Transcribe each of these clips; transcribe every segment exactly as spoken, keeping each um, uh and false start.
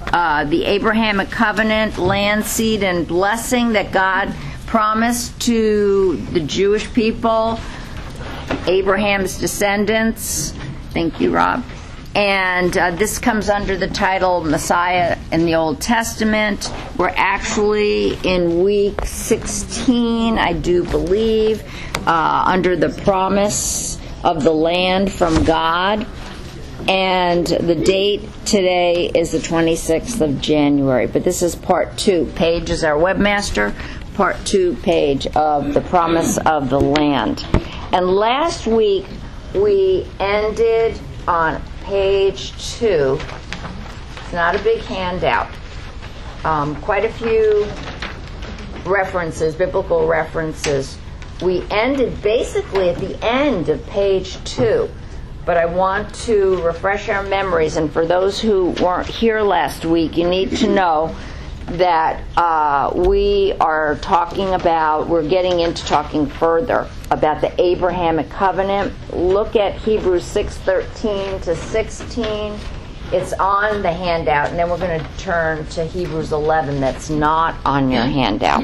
uh, the Abrahamic covenant, land, seed, and blessing that God promised to the Jewish people, Abraham's descendants. Thank you, Rob. And uh, this comes under the title Messiah in the Old Testament. We're actually in week sixteen, I do believe, uh, under the promise of the land from God. And the date today is the twenty-sixth of January. But this is part two. Paige is our webmaster. Part two page of the promise of the land. And last week we ended on page two. It's not a big handout. Um, quite a few references, biblical references. We ended basically at the end of page two. But I want to refresh our memories, and for those who weren't here last week, you need to know that uh, we are talking about, we're getting into talking further about the Abrahamic covenant. Look at Hebrews six thirteen to sixteen. It's on the handout, and then we're going to turn to Hebrews eleven that's not on your handout.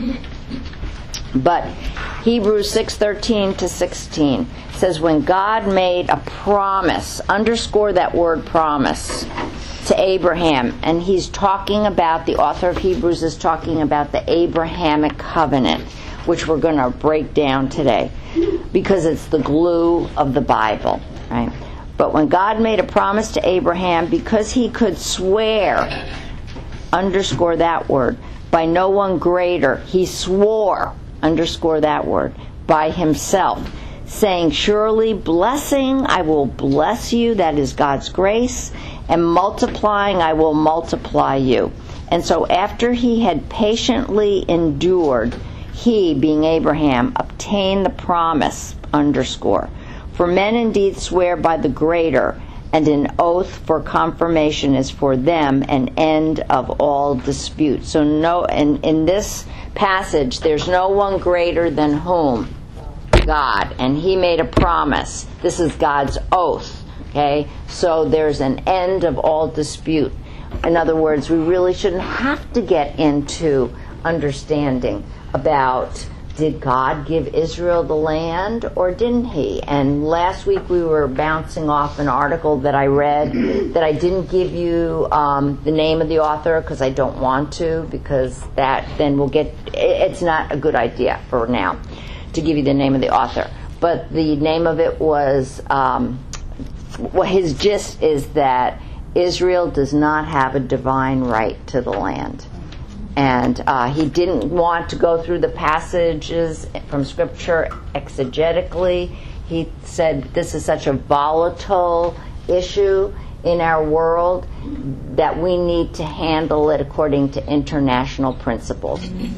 But Hebrews six thirteen to sixteen says, when God made a promise, underscore that word promise, to Abraham, and he's talking about, the author of Hebrews is talking about the Abrahamic covenant, which we're going to break down today, because it's the glue of the Bible, right? But when God made a promise to Abraham, because he could swear, underscore that word, by no one greater, he swore, underscore that word, by himself, saying, surely blessing I will bless you, that is God's grace, and multiplying I will multiply you. And so after he had patiently endured, he, being Abraham, obtained the promise, underscore. For men indeed swear by the greater, and an oath for confirmation is for them an end of all dispute. So no, in, in this passage, there's no one greater than whom? God. And he made a promise. This is God's oath. Okay? So there's an end of all dispute. In other words, we really shouldn't have to get into understanding about, did God give Israel the land or didn't he? And last week we were bouncing off an article that I read that I didn't give you um, the name of the author because I don't want to, because that then will get, it's not a good idea for now to give you the name of the author. But the name of it was, um, well, his gist is that Israel does not have a divine right to the land. And uh, he didn't want to go through the passages from Scripture exegetically. He said this is such a volatile issue in our world that we need to handle it according to international principles.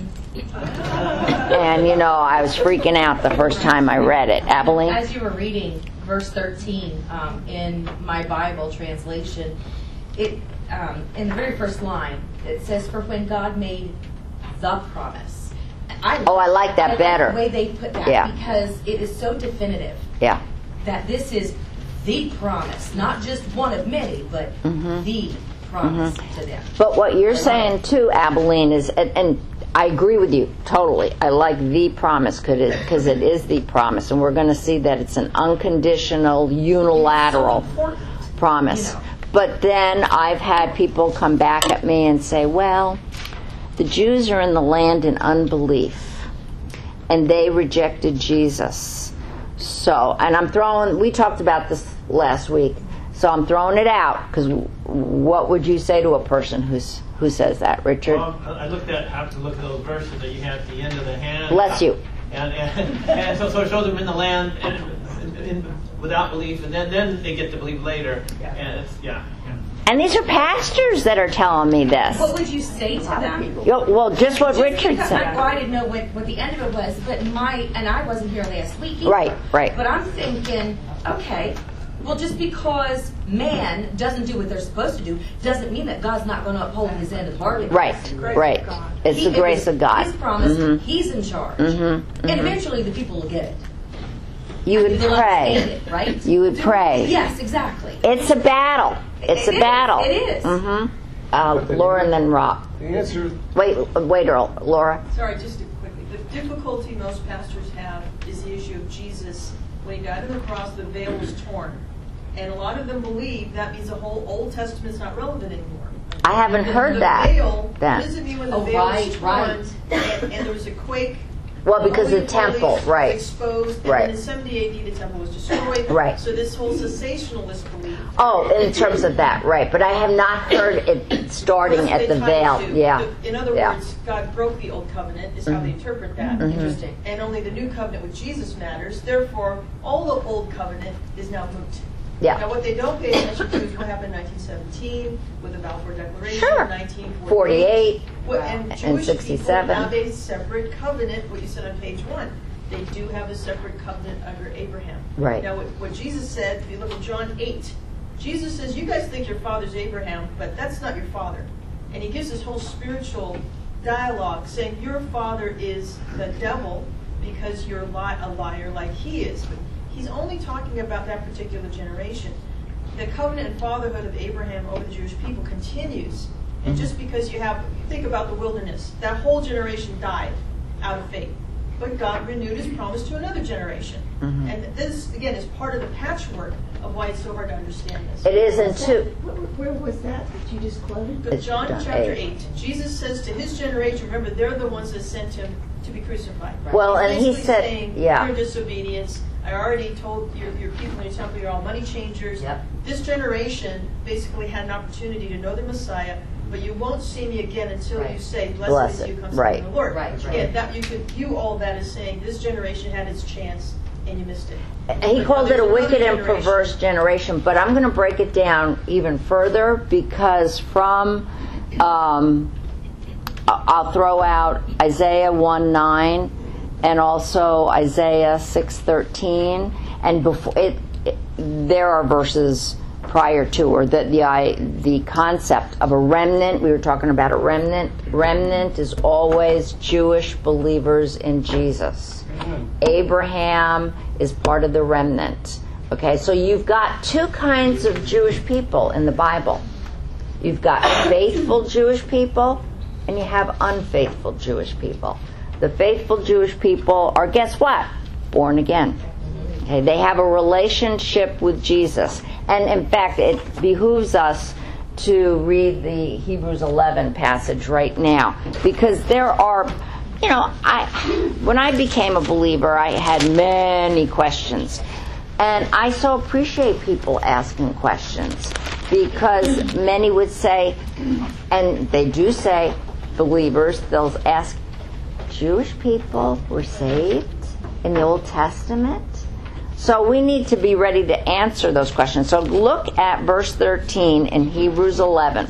And, you know, I was freaking out the first time I read it. Abilene? As you were reading verse thirteen um, in my Bible translation, it um, in the very first line, it says, for when God made the promise. I oh, I like that I better. Like the way they put that, yeah. Because it is so definitive. Yeah. That this is the promise, not just one of many, but mm-hmm. the promise mm-hmm. to them. But what you're saying too, Abilene, is, and, and I agree with you totally. I like the promise because it, it is the promise, and we're going to see that it's an unconditional, unilateral so promise. You know. But then I've had people come back at me and say, well, the Jews are in the land in unbelief, and they rejected Jesus. So, and I'm throwing, we talked about this last week, so I'm throwing it out, because what would you say to a person who's who says that, Richard? Well, I looked at, have to look at those verses that you had at the end of the hand. Bless you. And, and, and so, so it shows them in the land and, in, in, without belief, and then, then they get to believe later. Yeah. And it's, yeah. yeah. And these are pastors that are telling me this. What would you say to them? Yo, well, just what just Richard said. I, well, I didn't know what, what the end of it was, but my, and I wasn't here last week either. Right, right. But I'm thinking, okay, well, just because man doesn't do what they're supposed to do doesn't mean that God's not going to uphold his end of the bargain. Right, right. It's he, the grace it of God. His promise, mm-hmm. he's in charge. Mm-hmm, mm-hmm. And eventually the people will get it. You would pray. It, right? You would pray. Yes, exactly. It's a battle. It's it a battle. Is. It is. Mm-hmm. uh, Laura and then Rob. The answer, Wait, wait, Earl. Laura? Sorry, just quickly. The difficulty most pastors have is the issue of Jesus. When he died on the cross, the veil was torn. And a lot of them believe that means the whole Old Testament's not relevant anymore. I haven't And heard the that. Veil, then. What does it mean when the Oh, veil right, was torn right. and, and there was a quake? Well, because Holy the temple, Holies right. exposed, and Right. then in seventy A D the temple was destroyed. Right. So this whole cessationalist belief. Oh, in terms of that, right. But I have not heard it starting at They the tie veil. it to- Yeah. the- In other Yeah. words, God broke the old covenant, is how they interpret that. Interesting. And only the new covenant with Jesus matters. Therefore, all the old covenant is now moot. Yeah. Now, what they don't pay attention to is what happened in nineteen seventeen with the Balfour Declaration, Sure. nineteen forty-eight. forty-eight. What- And And Jewish people sixty-seven. have a separate covenant, what you said on page one. They do have a separate covenant under Abraham. Right. Now, what, what Jesus said, if you look at John eight, Jesus says, you guys think your father's Abraham, but that's not your father. And he gives this whole spiritual dialogue saying your father is the devil because you're li- a liar like he is. But he's only talking about that particular generation. The covenant and fatherhood of Abraham over the Jewish people continues. And just because you have, think about the wilderness, that whole generation died out of faith. But God renewed his promise to another generation. Mhm. And this, again, is part of the patchwork of why it's so hard to understand this. It is in two. Where was that that you just quoted? But It's John John chapter eight. eight, Jesus says to his generation, remember, they're the ones that sent him to be crucified. Well, He's and he basically said- saying, yeah. Your disobedience. I already told your, your people in your temple you're all money changers. Yep. This generation basically had an opportunity to know the Messiah, but you won't see me again until Right. you say, blessed, Blessed, is you comes right. from the Lord. Right, right. Yeah, that you could view all that as saying this generation had its chance and you missed it. He But called now it a there's wicked another and generation. perverse generation, but I'm going to break it down even further because from, um, I- I'll throw out Isaiah one nine and also Isaiah six thirteen, and before it, it there are verses prior to, or the the I, the concept of a remnant. We were talking about a remnant. Remnant is always Jewish believers in Jesus. Abraham is part of the remnant. Okay, so you've got two kinds of Jewish people in the Bible. You've got faithful Jewish people and you have unfaithful Jewish people. The faithful Jewish people are, guess what? Born again. Okay, they have a relationship with Jesus. And in fact, it behooves us to read the Hebrews eleven passage right now, because there are, you know, I when I became a believer, I had many questions. And I so appreciate people asking questions, because many would say, and they do say, believers, they'll ask, Jewish people were saved in the Old Testament? So we need to be ready to answer those questions. So look at verse thirteen in Hebrews eleven.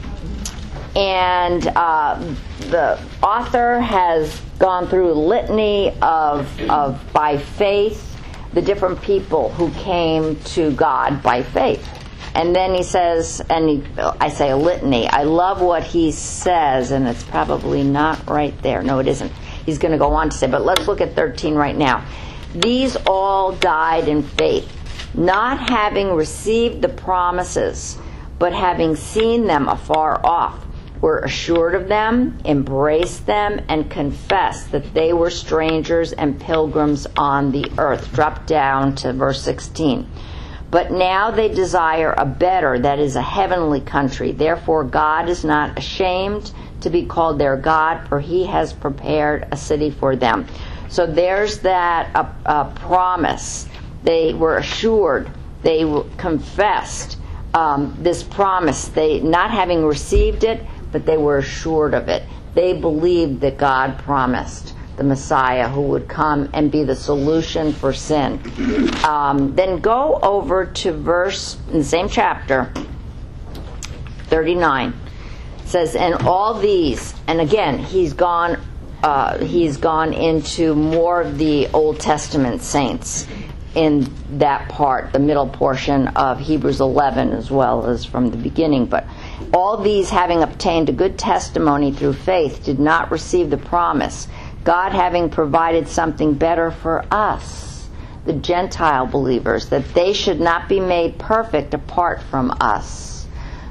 And uh, the author has gone through a litany of, of, by faith, the different people who came to God by faith. And then he says, and he, I say a litany, I love what he says, and it's probably not right there. No, it isn't. He's going to go on to say, but let's look at thirteen right now. These all died in faith, not having received the promises, but having seen them afar off, were assured of them, embraced them, and confessed that they were strangers and pilgrims on the earth. Drop down to verse sixteen. But now they desire a better, that is a heavenly country. Therefore God is not ashamed to be called their God, for he has prepared a city for them. So there's that uh, uh, promise. They were assured. They w- confessed um, this promise. They, not having received it, but they were assured of it. They believed that God promised the Messiah who would come and be the solution for sin. Um, then go over to verse, in the same chapter, thirty-nine. It says, and all these, and again, he's gone uh, he's gone into more of the Old Testament saints in that part, the middle portion of Hebrews eleven, as well as from the beginning. But all these, having obtained a good testimony through faith, did not receive the promise, God having provided something better for us, the Gentile believers, that they should not be made perfect apart from us.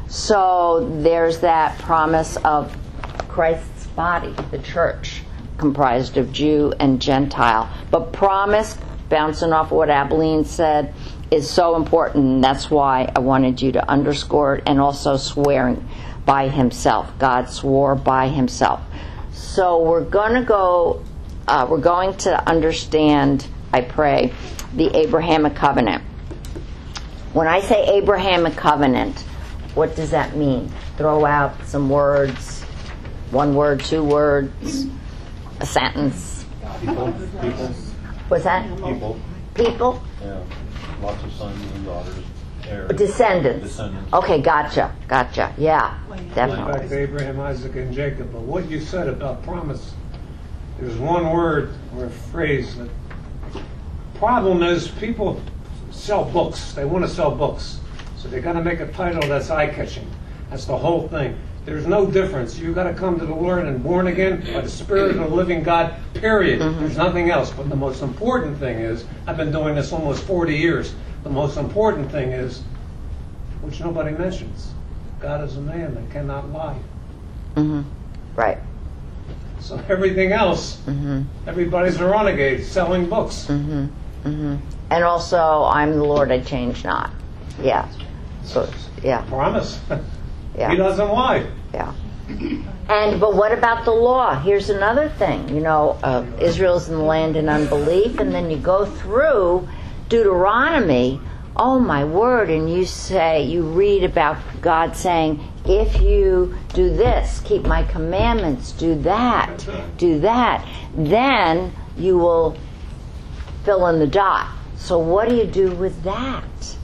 So there's that promise of Christ's body, the church, comprised of Jew and Gentile. But promise, bouncing off what Abilene said, is so important, and that's why I wanted you to underscore it, and also swearing by himself. God swore by himself. So we're going to go, uh, we're going to understand, I pray, the Abrahamic covenant. When I say Abrahamic covenant, what does that mean? Throw out some words, one word, two words, a sentence. People. People. What's that? People. People? Yeah. Lots of sons and daughters. Heirs. Descendants. Descendants. Okay, gotcha, gotcha. Yeah, Back definitely. to Abraham, Isaac, and Jacob. But what you said about promise, there's one word or a phrase that problem is people sell books. They want to sell books. So they got to make a title that's eye-catching. That's the whole thing. There's no difference. You've got to come to the Lord and born again by the Spirit of the living God, period. Mm-hmm. There's nothing else. But the most important thing is, I've been doing this almost forty years. The most important thing is, which nobody mentions, God is a man that cannot lie. Mm-hmm. Right. So everything else, Mm-hmm. everybody's a renegade selling books. Mm-hmm. Mm-hmm. And also, I'm the Lord, I change not. Yeah. So, yeah. Promise. Yeah. He doesn't lie. Yeah. And but what about the law? Here's another thing. You know, uh, Israel's in the land in unbelief, and then you go through Deuteronomy. Oh my word! And you say you read about God saying, if you do this, keep my commandments, do that, do that, then you will fill in the dot. So what do you do with that?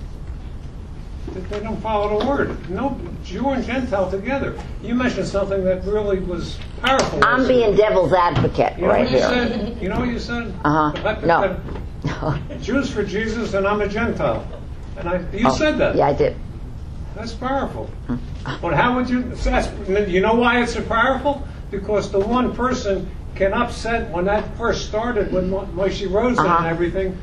They don't follow the word. No, Jew and Gentile together. You mentioned something that really was powerful. I'm being devil's advocate you know right what you here. Said? You know what you said? Uh-huh. No. No. Jews for Jesus and I'm a Gentile. And I, you Oh, said that. Yeah, I did. That's powerful. But how would you, that's, you know why it's so powerful? Because the one person can upset, when that first started, when Moshe Rosen Uh-huh. and everything,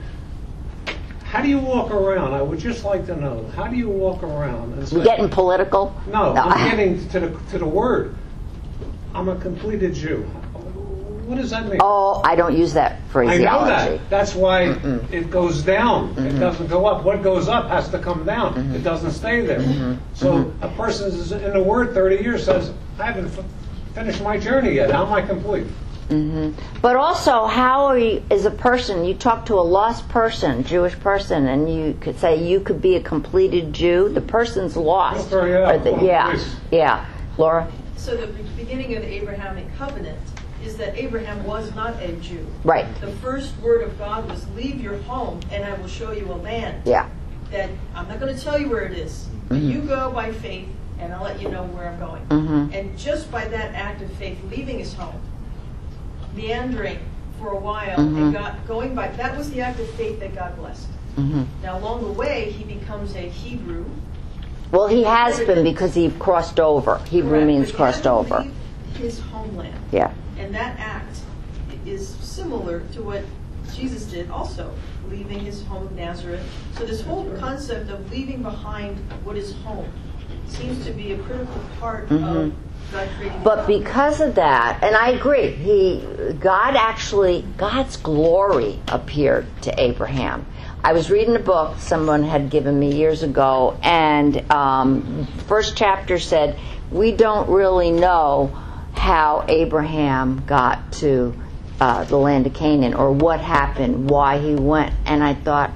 how do you walk around? I would just like to know. How do you walk around and say, You getting political? no, I'm getting to the to the word. I'm a completed Jew. What does that mean? Oh, I don't use that I phraseology. know that. That's why Mm-mm. it goes down. Mm-hmm. It doesn't go up. What goes up has to come down. Mm-hmm. It doesn't stay there. Mm-hmm. So Mm-hmm. a person is in the Word thirty years says, I haven't f- finished my journey yet. How am I complete? hmm But also, how are you, as a person, you talk to a lost person, Jewish person, and you could say you could be a completed Jew. The person's lost. Go for it, yeah. Or the- yeah, Please. yeah. Laura? So the beginning of the Abrahamic covenant is that Abraham was not a Jew. Right. The first word of God was, leave your home and I will show you a land. Yeah. That I'm not going to tell you where it is, but Mhm. you go by faith and I'll let you know where I'm going. Mhm. And just by that act of faith, leaving his home, meandering for a while, Mhm. and God, going by, that was the act of faith that God blessed. hmm Now along the way, he becomes a Hebrew. Well, he has been because he crossed over. Hebrew Correct, means but he crossed had to over. leave his homeland. Yeah. And that act is similar to what Jesus did also, leaving his home of Nazareth. So this whole concept of leaving behind what is home seems to be a critical part Mhm. of God creating. But the because of that, and I agree, he, God actually, God's glory appeared to Abraham. I was reading a book someone had given me years ago, and um, first chapter said, we don't really know how Abraham got to uh, the land of Canaan, or what happened, why he went. And I thought,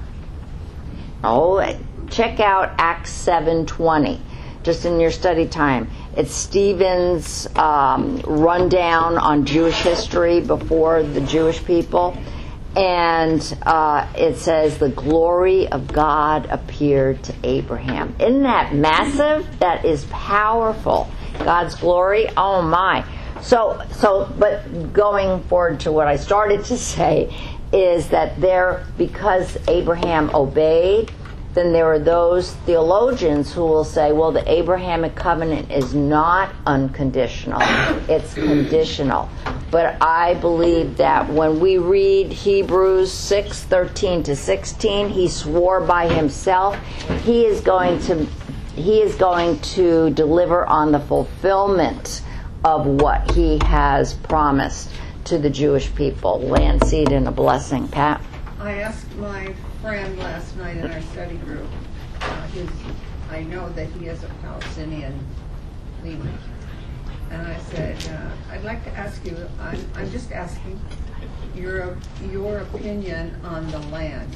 oh, check out Acts seven twenty, just in your study time. It's Stephen's um, rundown on Jewish history before the Jewish people. And uh, it says, the glory of God appeared to Abraham. Isn't that massive? That is powerful. God's glory, oh my. So, so, but going forward to what I started to say is that there, because Abraham obeyed, then there are those theologians who will say, well, the Abrahamic covenant is not unconditional, it's conditional. But I believe that when we read Hebrews six thirteen to sixteen, he swore by himself, he is going to he is going to deliver on the fulfillment of what he has promised to the Jewish people, land, seed, and a blessing. Pat? I asked my friend last night in our study group, uh, his, I know that he has a Palestinian lineage, and I said, uh, I'd like to ask you, I'm, I'm just asking your, your opinion on the land,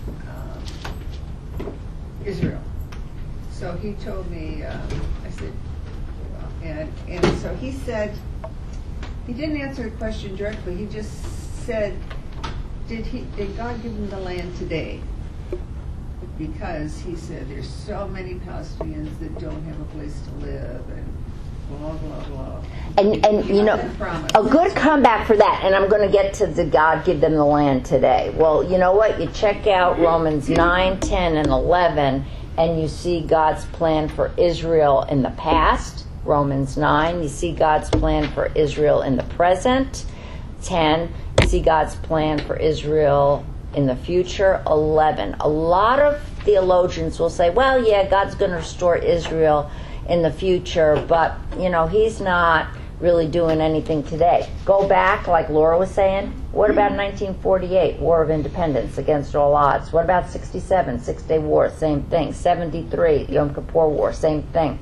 um, Israel. So he told me, uh, I said, well, and, and so he said, he didn't answer the question directly, he just said, Did he? Did God give him the land today? Because he said there's so many Palestinians that don't have a place to live, and blah blah blah. And and you know, a good comeback for that. And I'm going to get to did God give them the land today? Well, you know what? You check out Romans nine, ten, and eleven, and you see God's plan for Israel in the past. Romans nine, you see God's plan for Israel in the present. ten, you see God's plan for Israel in the future. eleven, a lot of theologians will say, well, yeah, God's going to restore Israel in the future, but, you know, he's not really doing anything today. Go back, like Laura was saying, what about nineteen forty-eight, War of Independence against all odds? What about sixty-seven, Six-Day War, same thing. seventy-three, Yom Kippur War, same thing.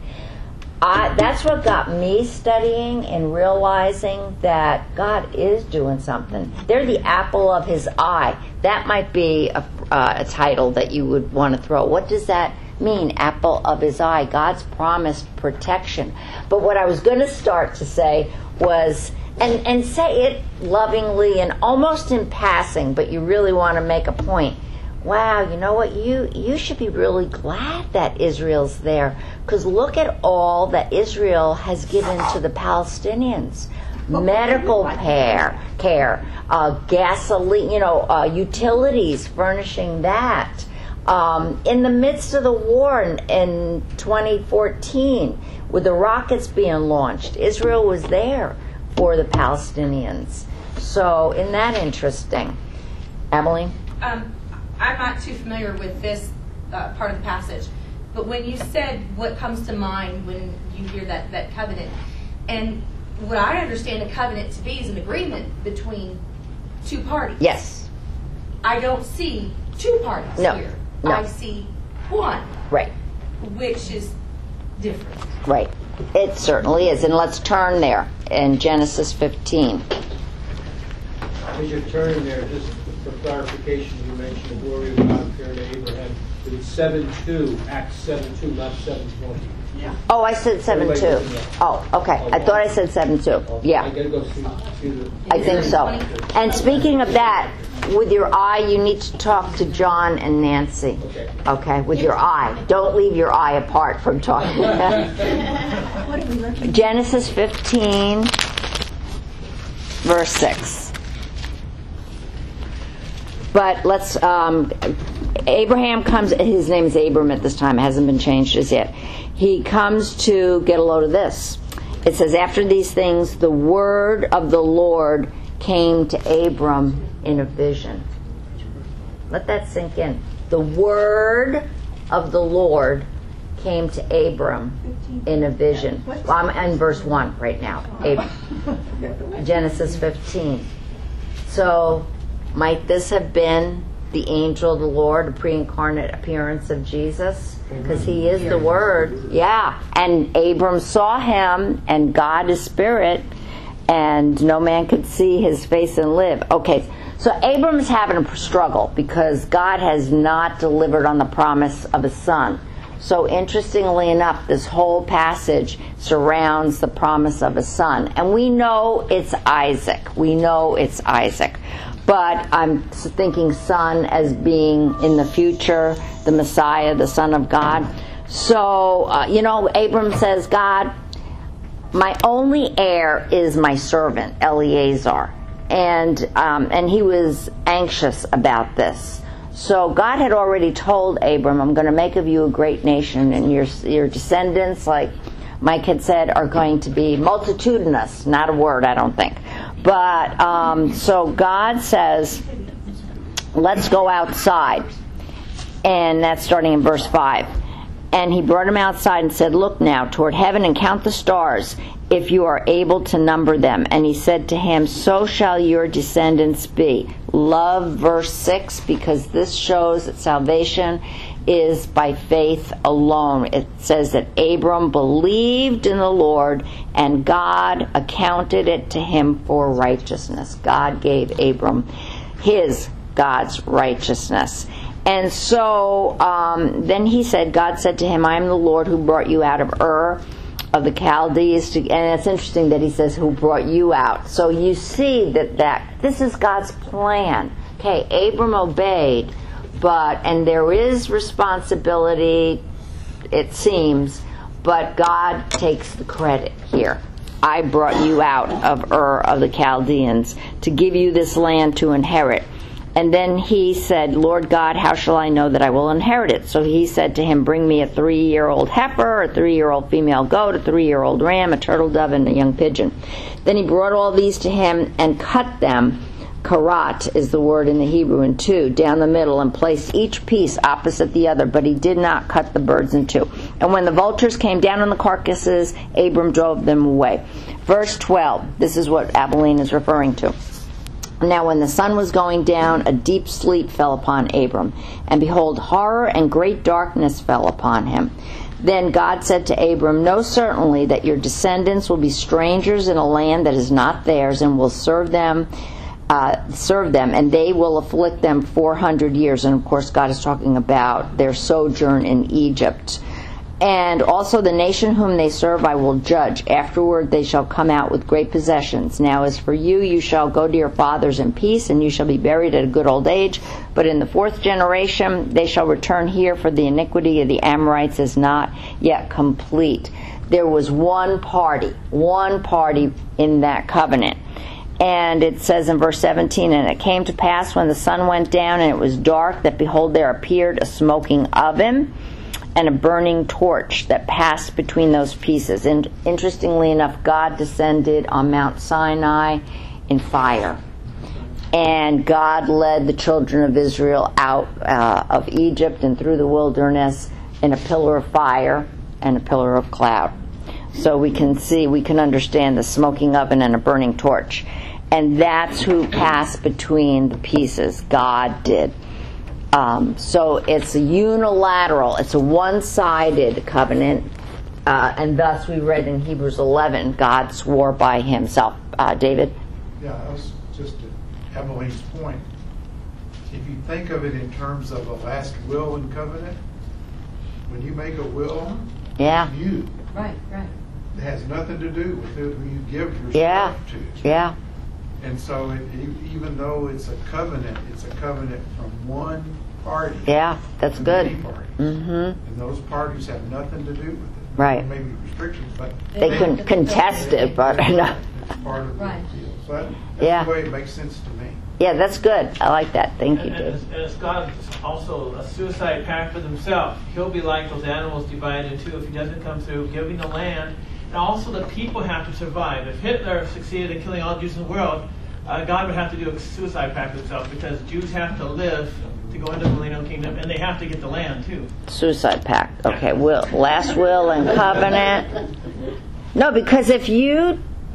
I, that's what got me studying and realizing that God is doing something. They're the apple of his eye. That might be a, uh, a title that you would want to throw. What does that mean, apple of his eye? God's promised protection. But what I was going to start to say was, and, and say it lovingly and almost in passing, but you really want to make a point. Wow, you know what? You you should be really glad that Israel's there, because look at all that Israel has given to the Palestinians: medical care, care, uh, gasoline, you know, uh, utilities, furnishing that. Um, in the midst of the war in, in twenty fourteen, with the rockets being launched, Israel was there for the Palestinians. So, isn't that interesting, Emily? Um, I'm not too familiar with this uh, part of the passage, but when you said what comes to mind when you hear that, that covenant, and what I understand a covenant to be is an agreement between two parties. Yes. I don't see two parties No. here. No. I see one, Right. which is different. Right. It certainly is. And let's turn there in Genesis fifteen. As you're turning there, just for clarification, you mentioned the glory of God appeared to Abraham. It's seven two, Acts seven two, not seven twenty. Yeah. Oh, I said seven two. Oh, okay. I thought I said seven two. Yeah. I gotta go see, see the. I think so. And speaking of that, with your eye, you need to talk to John and Nancy. Okay. Okay, with your eye. Don't leave your eye apart from talking. What are we looking Genesis fifteen, verse six. But let's, um, Abraham comes, his name is Abram at this time, it hasn't been changed as yet. He comes to get a load of this. It says, after these things, the word of the Lord came to Abram in a vision. Let that sink in. The word of the Lord came to Abram in a vision. Well, I'm in verse one right now. Ab- Genesis fifteen. So, might this have been the angel of the Lord, a pre-incarnate appearance of Jesus? Because he is the Word. Yeah. And Abram saw him, and God is spirit, and no man could see his face and live. Okay, so Abram's having a struggle because God has not delivered on the promise of a son. So interestingly enough, this whole passage surrounds the promise of a son. And we know it's Isaac. We know it's Isaac. But I'm thinking son as being in the future, the Messiah, the Son of God. So, uh, you know, Abram says, God, my only heir is my servant, Eliezer. And, um, and he was anxious about this. So God had already told Abram, I'm going to make of you a great nation, and your your descendants, like Mike had said, are going to be multitudinous. Not a word, I don't think. But, um, so God says, let's go outside. And that's starting in verse five. And he brought him outside and said, "Look now toward heaven and count the stars, if you are able to number them." And he said to him, "So shall your descendants be." Love verse six, because this shows that salvation is by faith alone. It says that Abram believed in the Lord, and God accounted it to him for righteousness. God gave Abram his, God's righteousness. And so um, then he said, God said to him, "I am the Lord who brought you out of Ur of the Chaldees." To, and it's interesting that he says, "Who brought you out." So you see that, that this is God's plan. Okay, Abram obeyed, but, and there is responsibility, it seems, but God takes the credit here. I brought you out of Ur of the Chaldeans to give you this land to inherit. And then he said, "Lord God, how shall I know that I will inherit it?" So he said to him, "Bring me a three-year-old heifer, a three-year-old female goat, a three-year-old ram, a turtle dove, and a young pigeon." Then he brought all these to him and cut them. Karat is the word in the Hebrew, in two, down the middle, and placed each piece opposite the other, but he did not cut the birds in two. And when the vultures came down on the carcasses, Abram drove them away. Verse twelve, this is what Abilene is referring to. "Now when the sun was going down, a deep sleep fell upon Abram, and behold, horror and great darkness fell upon him. Then God said to Abram, Know certainly that your descendants will be strangers in a land that is not theirs, and will serve them, uh, serve them, and they will afflict them four hundred years." And of course, God is talking about their sojourn in Egypt. "And also the nation whom they serve I will judge. Afterward they shall come out with great possessions. Now as for you, you shall go to your fathers in peace, and you shall be buried at a good old age. But in the fourth generation they shall return here, for the iniquity of the Amorites is not yet complete." There was one party, one party in that covenant. And it says in verse seventeen, "And it came to pass when the sun went down and it was dark, that behold, there appeared a smoking oven and a burning torch that passed between those pieces." And interestingly enough, God descended on Mount Sinai in fire. And God led the children of Israel out uh, of Egypt and through the wilderness in a pillar of fire and a pillar of cloud. So we can see, we can understand the smoking oven and a burning torch. And that's who passed between the pieces. God did. Um, so it's a unilateral, it's a one-sided covenant, uh, and thus we read in Hebrews eleven, God swore by himself. Uh, David? Yeah, that was just to Emily's point. If you think of it in terms of a last will and covenant, when you make a will, Yeah. it's you. Right, right. It has nothing to do with who you give your Yeah. stuff to. Yeah. And so it, e- even though it's a covenant, it's a covenant from one party. Yeah, that's to good. many parties. Mm-hmm. And those parties have nothing to do with it. Right. Maybe restrictions, but They couldn't contest it, but no. it's part of the Right. deal. So that, that's Yeah. the way it makes sense to me. Yeah, that's good. I like that. Thank you, And, David. and as God is also a suicide pact with himself, he'll be like those animals divided in two if he doesn't come through giving the land. And also the people have to survive. If Hitler succeeded in killing all Jews in the world, uh, God would have to do a suicide pact with himself, because Jews have to live to go into the millennial kingdom, and they have to get the land too. Suicide pact. Okay, will, last will and covenant. No, because if you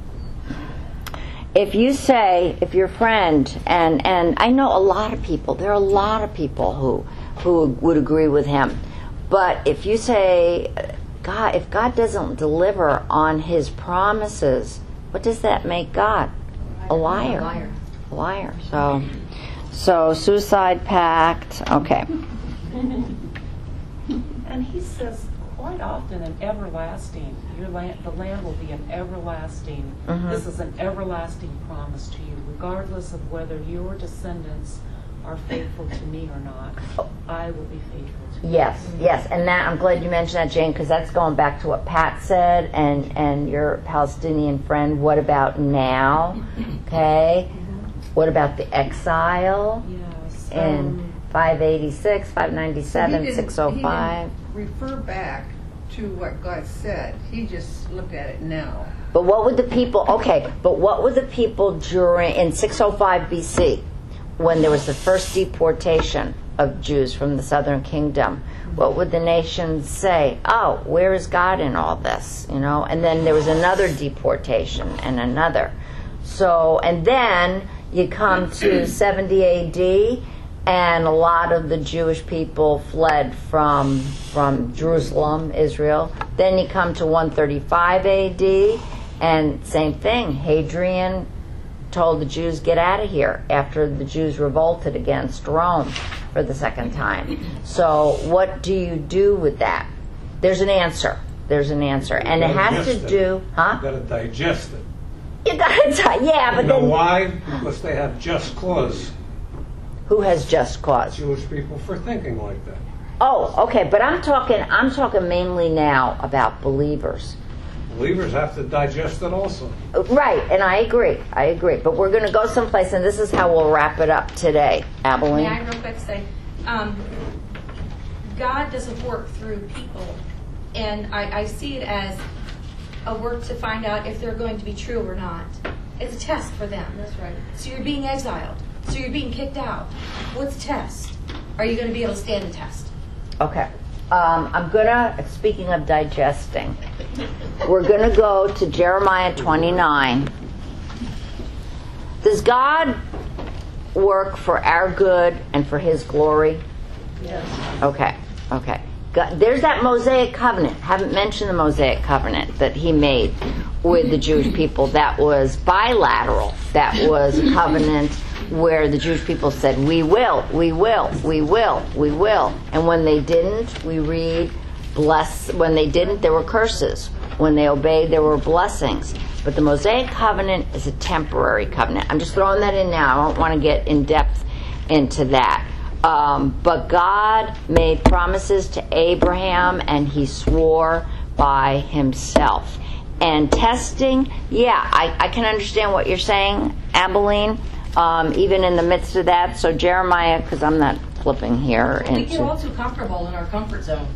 if you say, if your friend, and and I know a lot of people, there are a lot of people who who would agree with him, but if you say, God, if God doesn't deliver on his promises, what does that make God? A liar. A liar. A liar. So, so suicide pact. Okay. And he says quite often an everlasting. Your land, the land will be an everlasting. Mhm. This is an everlasting promise to you, regardless of whether your descendants are faithful to me or not. I will be faithful to you. Yes, yes, and that I'm glad you mentioned that, Jane, because that's going back to what Pat said, and and your Palestinian friend. What about now? Okay, what about the exile Yes. in um, five eighty-six, five So he ninety-seven, didn't- six oh five? He didn't refer back to what God said. He just looked at it now. But what would the people? Okay, but what were the people during in six oh five B C when there was the first deportation? of Jews from the southern kingdom, what would the nations say? Oh, where is God in all this? You know, and then there was another deportation and another. So, and then you come to seventy A D, and a lot of the Jewish people fled from from Jerusalem, Israel. Then you come to one thirty-five A D, and same thing. Hadrian told the Jews, get out of here, after the Jews revolted against Rome for the second time. So what do you do with that? There's an answer. There's an answer. And it has to do, huh? You've got to digest it. You gotta t- yeah, but You know then why? Because they have just cause. who has just cause? Jewish people for thinking like that. Oh, okay, but I'm talking I'm talking mainly now about believers. Believers have to digest it also. Right, and I agree. I agree. But we're going to go someplace, and this is how we'll wrap it up today. Abilene? May I real quick say, um, God doesn't work through people, and I, I see it as a work to find out if they're going to be true or not. It's a test for them. That's right. So you're being exiled. So you're being kicked out. What's the test? Are you going to be able to stand the test? Okay. Um, I'm going to, speaking of digesting, we're going to go to Jeremiah twenty-nine. Does God work for our good and for His glory? Yes. Okay, okay. God, there's that Mosaic covenant. Haven't mentioned the Mosaic covenant that He made with the Jewish people. That was bilateral. That was a covenant where the Jewish people said, we will, we will, we will, we will. And when they didn't, we read, bless. When they didn't, there were curses. When they obeyed, there were blessings. But the Mosaic covenant is a temporary covenant. I'm just throwing that in now. I don't want to get in depth into that. Um, but God made promises to Abraham, and He swore by Himself. And testing, yeah, I, I can understand what you're saying, Abilene. Um, even in the midst of that, so Jeremiah, because I'm not flipping here. We into, get all too comfortable in our comfort zone.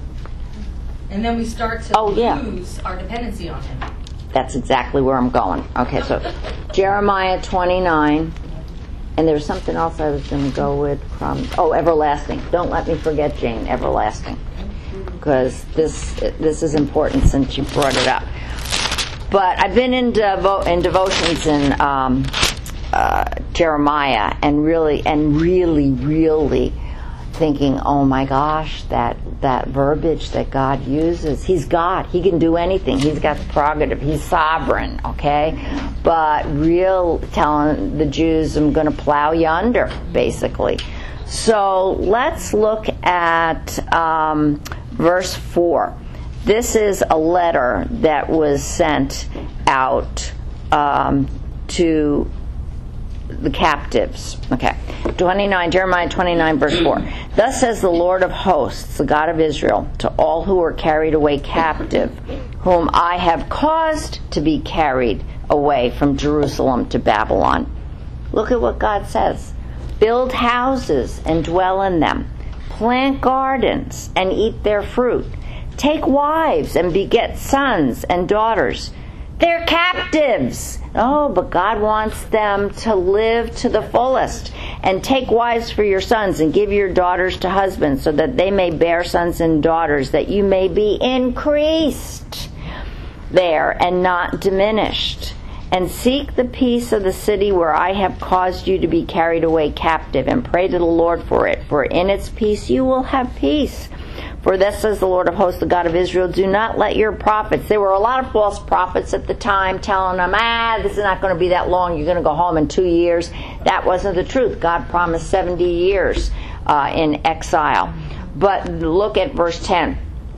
And then we start to Oh, yeah. lose our dependency on Him. That's exactly where I'm going. Okay, so Jeremiah twenty-nine, and there's something else I was going to go with. From, oh, everlasting. Don't let me forget, Jane, everlasting, because this this is important since you brought it up. But I've been in, devo- in devotions in um, uh, Jeremiah, and really, and really, really thinking, oh my gosh, that that verbiage that God uses. He's God. He can do anything. He's got the prerogative. He's sovereign, okay? But real telling the Jews, I'm going to plow you under, basically. So let's look at um, verse four. This is a letter that was sent out um, to the captives. Okay. twenty-nine, Jeremiah twenty-nine, verse four. Thus says the Lord of hosts, the God of Israel, to all who are carried away captive, whom I have caused to be carried away from Jerusalem to Babylon. Look at what God says. Build houses and dwell in them. Plant gardens and eat their fruit. Take wives and beget sons and daughters. They're captives. Oh, but God wants them to live to the fullest. And take wives for your sons and give your daughters to husbands, so that they may bear sons and daughters, that you may be increased there and not diminished. And seek the peace of the city where I have caused you to be carried away captive, and pray to the Lord for it, for in its peace you will have peace. For thus says the Lord of hosts, the God of Israel, do not let your prophets, there were a lot of false prophets at the time telling them, ah, this is not going to be that long, you're going to go home in two years. That wasn't the truth. God promised seventy years uh, in exile. But look at verse ten.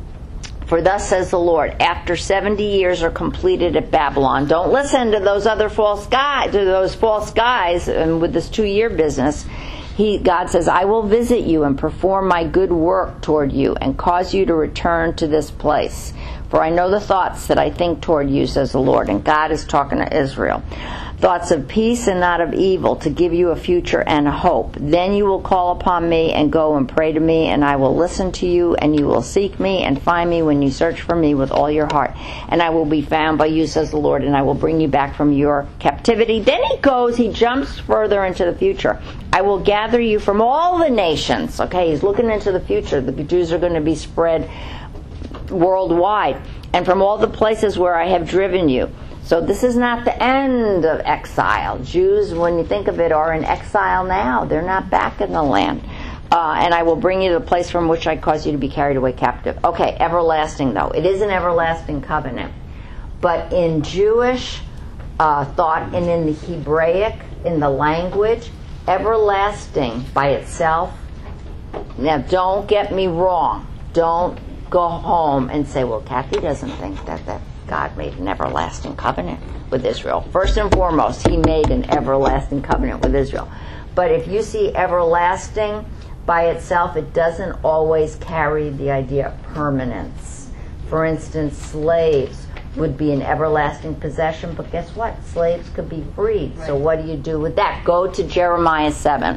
For thus says the Lord, after seventy years are completed at Babylon, don't listen to those other false guys, to those false guys and with this two-year business. He, God says, I will visit you and perform my good work toward you and cause you to return to this place. For I know the thoughts that I think toward you, says the Lord. And God is talking to Israel. Thoughts of peace and not of evil, to give you a future and a hope. Then you will call upon me and go and pray to me, and I will listen to you, and you will seek me and find me when you search for me with all your heart. And I will be found by you, says the Lord, and I will bring you back from your captivity. Then he goes, he jumps further into the future. I will gather you from all the nations. Okay, he's looking into the future. The Jews are going to be spread worldwide, and from all the places where I have driven you. So this is not the end of exile. Jews, when you think of it, are in exile now. They're not back in the land. Uh, and I will bring you to the place from which I caused you to be carried away captive. Okay, everlasting though. It is an everlasting covenant. But in Jewish uh, thought and in the Hebraic, in the language, everlasting by itself. Now don't get me wrong. Don't go home and say, well, Kathy doesn't think that, that God made an everlasting covenant with Israel. First and foremost, he made an everlasting covenant with Israel. But if you see everlasting by itself, it doesn't always carry the idea of permanence. For instance, slaves would be an everlasting possession, but guess what? Slaves could be freed. Right. So what do you do with that? Go to Jeremiah seven.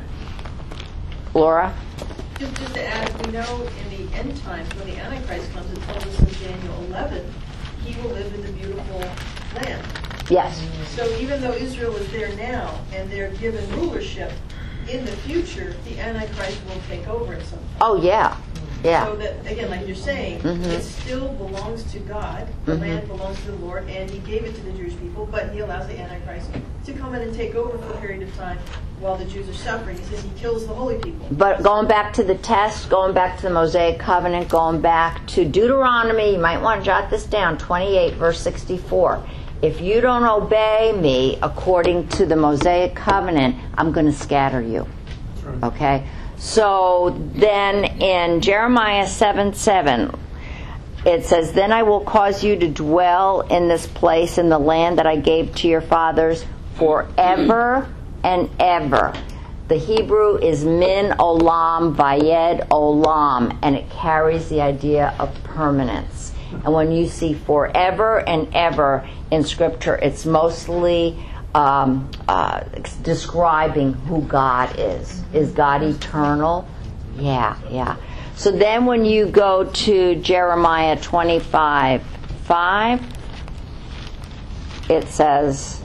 Laura? Just, just to add, we know in the end times, when the Antichrist comes, it tells us in Daniel eleven, he will live in the beautiful land. Yes. So even though Israel is there now, and they're given rulership, in the future, the Antichrist will take over in some way. Oh, yeah. Yeah. So that, again, like you're saying, mm-hmm. it still belongs to God. The mm-hmm. land belongs to the Lord, and he gave it to the Jewish people, but he allows the Antichrist to come in and take over for a period of time while the Jews are suffering. He says he kills the holy people. But going back to the test, going back to the Mosaic covenant, going back to Deuteronomy, you might want to jot this down, twenty-eight, verse sixty-four. If you don't obey me according to the Mosaic covenant, I'm going to scatter you. Okay? So then in Jeremiah seven seven, it says, then I will cause you to dwell in this place in the land that I gave to your fathers forever and ever. The Hebrew is min olam vayed olam, and it carries the idea of permanence. And when you see forever and ever in Scripture, it's mostly um, uh, describing who God is. Is God eternal? Yeah, yeah. So then when you go to Jeremiah twenty-five five, it says,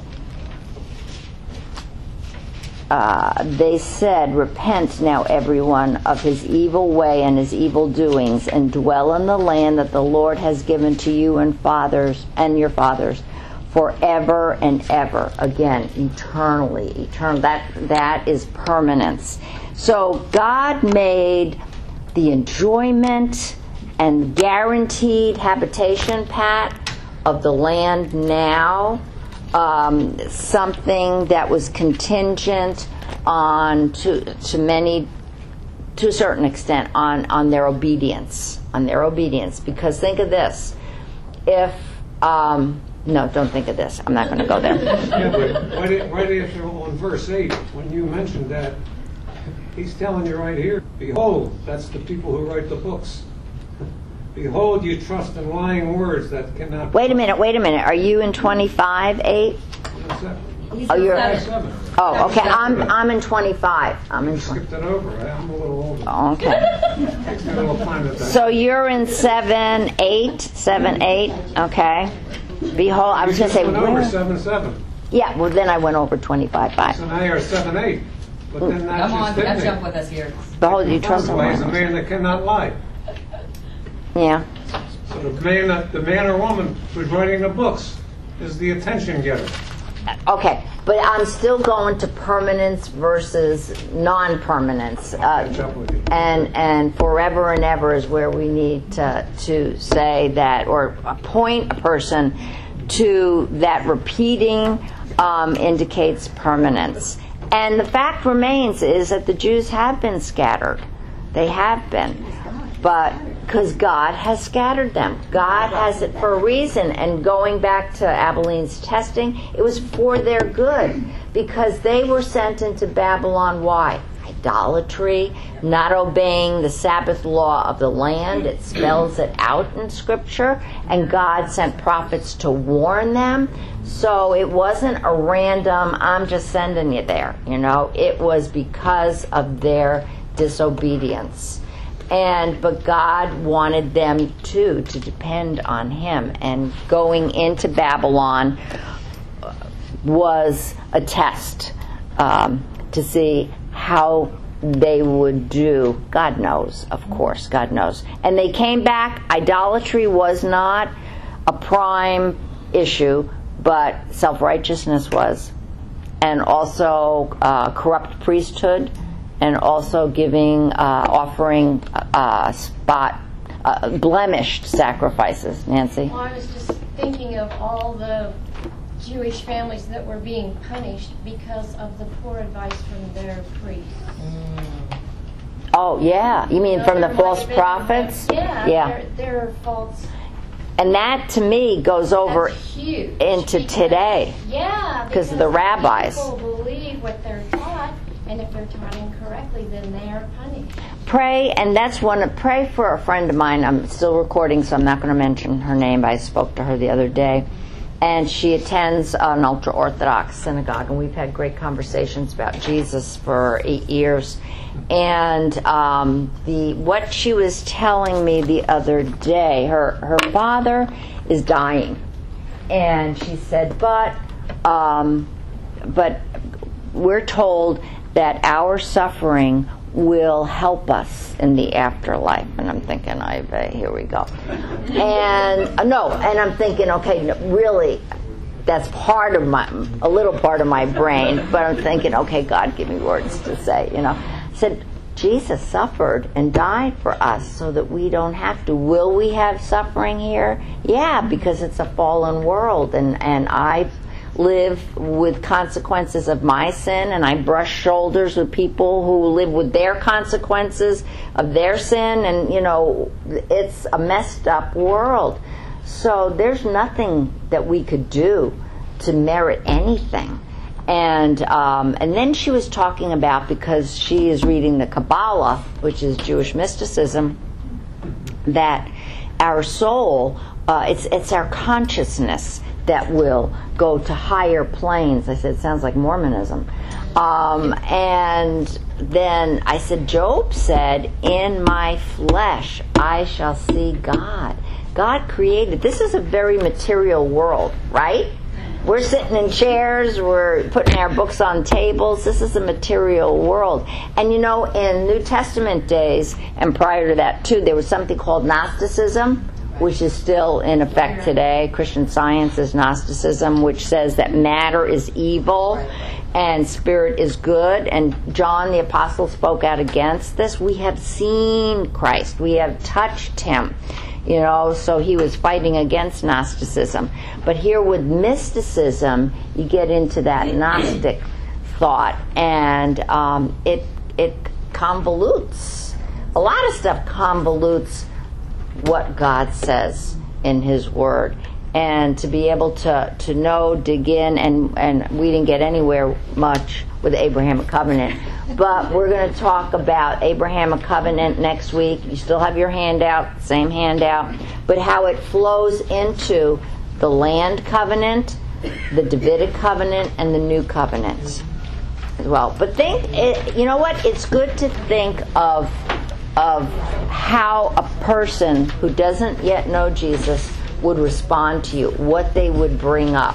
Uh, they said, repent now everyone of his evil way and his evil doings, and dwell in the land that the Lord has given to you and fathers and your fathers forever and ever. Again, eternally, eternal. That that is permanence. So God made the enjoyment and guaranteed habitation, Pat, of the land now Um, something that was contingent on to to many, to a certain extent, on, on their obedience, on their obedience. Because think of this, if um, no, don't think of this. I'm not going to go there. Yeah, but right, right after on verse eight, when you mentioned that, he's telling you right here, behold, that's the people who write the books. Behold, you trust in lying words that cannot... Wait a minute, wait a minute. Are you in twenty-five eight? Oh, you're... Seven. Oh, okay. I'm I'm in twenty-five. I'm in You skipped it over. I'm a little older. Oh, okay. Takes me a little time to So you're in seven eight, seven eight, okay. Behold, I was going to say... You just went over where? seven seven. Yeah, well, then I went over twenty-five five. So now you're seven eight. But then that's Come on, just catch didn't up with us here. Behold, you trust in Otherwise, a lying man words. that cannot lie. Yeah. So the man, that, the man or woman who's writing the books is the attention getter. Okay, but I'm still going to permanence versus non-permanence, Catch uh, up with you. and and forever and ever is where we need to to say that, or appoint a person to that. Repeating um, indicates permanence, and the fact remains is that the Jews have been scattered. They have been, but because God has scattered them. God has it for a reason. And going back to Abilene's testing, it was for their good. Because they were sent into Babylon. Why? I idolatry, not obeying the Sabbath law of the land. It spells it out in Scripture, and God sent prophets to warn them. So it wasn't a random, I'm just sending you there, you know. It was because of their disobedience. And but God wanted them too to depend on Him. And going into Babylon was a test um, to see how they would do. God knows, of course, God knows. And they came back. Idolatry was not a prime issue, but self-righteousness was. And also uh, corrupt priesthood, and also giving, uh, offering uh, spot, uh, blemished sacrifices. Nancy? Well, I was just thinking of all the Jewish families that were being punished because of the poor advice from their priests. Oh, yeah. You mean So from the there might false have been- prophets? Yeah, Yeah. Their, their false. And that, to me, goes over That's huge. into because- today. Yeah, because of the rabbis. People believe what they're taught, and if they're taught incorrectly, then they are punished. Pray, and that's one. Pray for a friend of mine. I'm still recording, so I'm not going to mention her name. But I spoke to her the other day, and she attends an ultra-Orthodox synagogue, and we've had great conversations about Jesus for eight years. And um, the what she was telling me the other day, her her father is dying, and she said, but um, but we're told that our suffering will help us in the afterlife. And I'm thinking, I bet, here we go. And uh, no, and I'm thinking, okay, no, really, that's part of my, a little part of my brain, but I'm thinking, okay, God, give me words to say, you know. I said, Jesus suffered and died for us so that we don't have to. Will we have suffering here? Yeah, because it's a fallen world, and, and I live with consequences of my sin, and I brush shoulders with people who live with their consequences of their sin, and, you know, it's a messed up world. So there's nothing that we could do to merit anything. And um, and then she was talking about, because she is reading the Kabbalah, which is Jewish mysticism, that our soul, uh, it's it's our consciousness that will go to higher planes. I said, it sounds like Mormonism. Um, and then I said, Job said, in my flesh I shall see God. God created, this is a very material world, right? We're sitting in chairs, we're putting our books on tables. This is a material world. And you know, in New Testament days, and prior to that too, there was something called Gnosticism, which is still in effect today. Christian Science is Gnosticism, which says that matter is evil and spirit is good. And John the Apostle spoke out against this. We have seen Christ. We have touched Him. You know, so he was fighting against Gnosticism. But here with mysticism, you get into that Gnostic thought, and um, it it convolutes. A lot of stuff convolutes what God says in His Word. And to be able to, to know, dig in, and, and we didn't get anywhere much with the Abrahamic Covenant. But we're going to talk about Abrahamic Covenant next week. You still have your handout, same handout, but how it flows into the land covenant, the Davidic covenant, and the new covenants as well. But think, it, you know what? It's good to think of of how a person who doesn't yet know Jesus would respond to you, what they would bring up,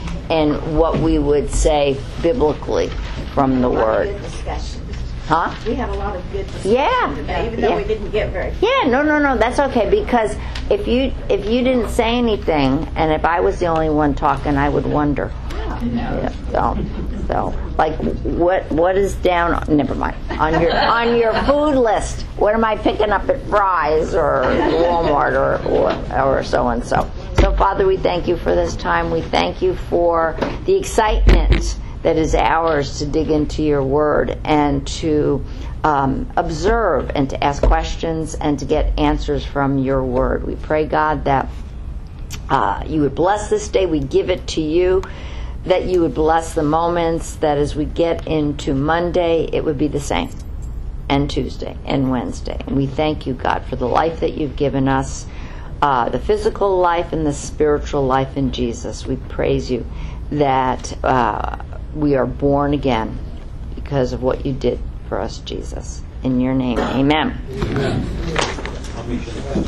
and what we would say biblically from the Word. Good discussion. Huh? We had a lot of good discussion Yeah. today, even though Yeah. we didn't get very far. Yeah, no, no, no, that's okay, because if you if you didn't say anything, and if I was the only one talking, I would wonder. Yeah, so, so, like, what what is down? Never mind. On your on your food list, what am I picking up at Fry's or Walmart or or, or so and so? So, Father, we thank you for this time. We thank you for the excitement that is ours to dig into your Word and to um, observe and to ask questions and to get answers from your Word. We pray, God, that uh, you would bless this day. We give it to you. that you would bless the moments, that as we get into Monday, it would be the same, and Tuesday, and Wednesday. And we thank you, God, for the life that you've given us, uh, the physical life and the spiritual life in Jesus. We praise you that uh, we are born again because of what you did for us, Jesus. In your name, amen. I'll meet you in the